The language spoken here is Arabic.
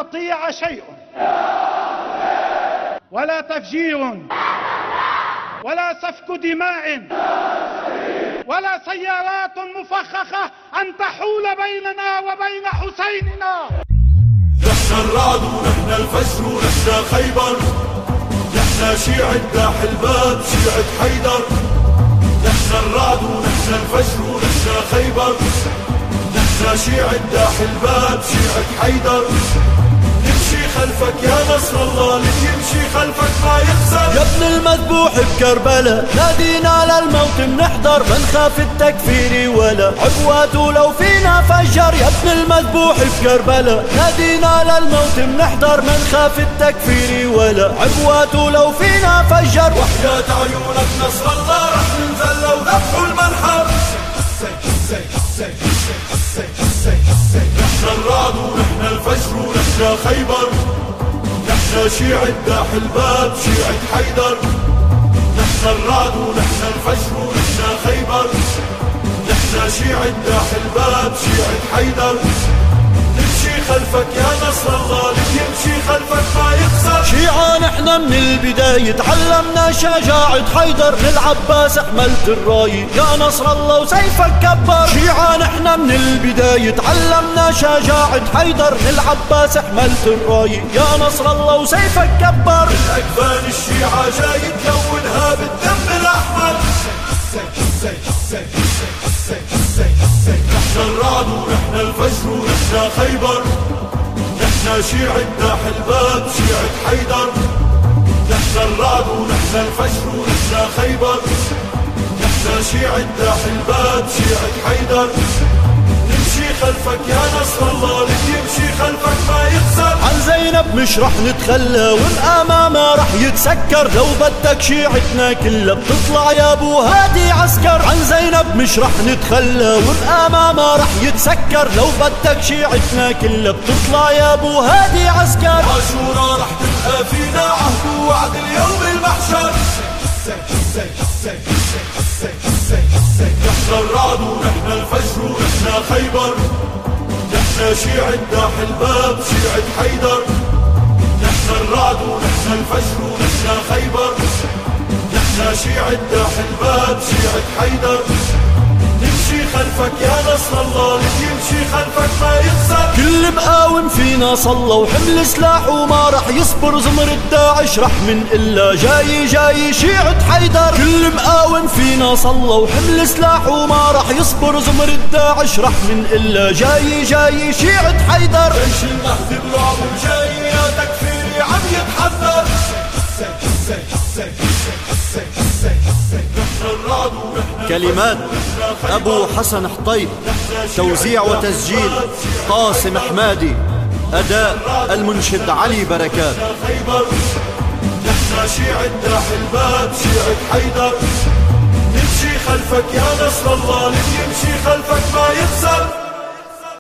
يستطيع شيء ولا تفجير ولا سفك دماء ولا سيارات مفخخة أن تحول بيننا وبين حسيننا. نحن الرعد ونحن الفجر ونحن خيبر، نحن شيعة داح الباب شيعة حيدر. نحن الرعد ونحن الفجر ونحن خيبر، نحن شيعة داح الباب شيعة حيدر. نمشي خلفك يا نصر الله، اللي يمشي خلفك ما يخسر. يا ابن المذبوح بكربلاء نادينا للموت بنحضر، ما نخاف التكفير ولا عقواته لو فينا فجر. يا ابن المذبوح بكربلاء نادينا للموت بنحضر، ما نخاف التكفير ولا عقواته لو فينا فجر. وحياة عيونك نصر الله رح ننزل لو ذبحوا المنحر. نحن الرعد ونحن الفجر ونحن خيبر، نحن شيعة داح الباب شيعة حيدر. نحن الرعد ونحن الفجر ونحن خيبر، نحن شيعة داح الباب شيعة حيدر. نمشي خلفك يا نصر الله، اللي يمشي خلفك ما يخسر. شيعة نحن من البداية تعلمنا شجاعة حيدر، للعباس حملت الراية يا نصر الله وسيفك كبر. شيعة نحن من البداية تعلمنا شجاعة حيدر، للعباس حملت الراية يا نصر الله وسيفك كبر. الأكفان الشيعة جاي تلونها بالدم الأحمر. نحن الرعد ونحن الفجر ونحن خيبر، نحن شيعة داح الباب شيعة حيدر. نحن الرعد ونحن الفجر ونحن خيبر، نحن شيعة داح الباب شيعة حيدر. نمشي خلفك يا نصر الله، اللي يمشي خلفك ما يخسر. عن زينب مش رح نتخلى والأمامة رح يتسكر، لو بدك شيعتنا كلها بتطلع يا ابو هادي عسكر. عن زينب مش رح نتخلى والأمامة رح يتسكر، لو بدك شيعتنا كلها بتطلع يا ابو هادي عسكر. عاشوراء رح تبقى فينا عهد ووعد اليوم المحشر. نحن الرعد ونحن الفجر ونحن خيبر، نحن شيعة داح الباب شيعة حيدر. نحن الرعد ونحن الفجر ونحن خيبر، نحن شيعة داح الباب شيعة حيدر. نمشي خلفك يا نصر الله، اللي يمشي خلفك ما يخسر. كل مقاوم فينا صلى وحمل سلاح وما رح يصبر، زمر الداعش رح من إلا جاي شيعة حيدر. كل مقاوم فينا صلى وحمل سلاح وما رح يصبر، زمر الداعش رح من إلا جاي شيعة حيدر. جيش المهدي برعب وجاي يا تكفيري عم يتحذر. كلمات أبو حسن حطيب، توزيع وتسجيل قاسم حمادي، أداء المنشد علي بركات. نحن شيعة داح الباب شيعة حيدر، نمشي خلفك يا نصر الله، اللي يمشي خلفك ما يخسر.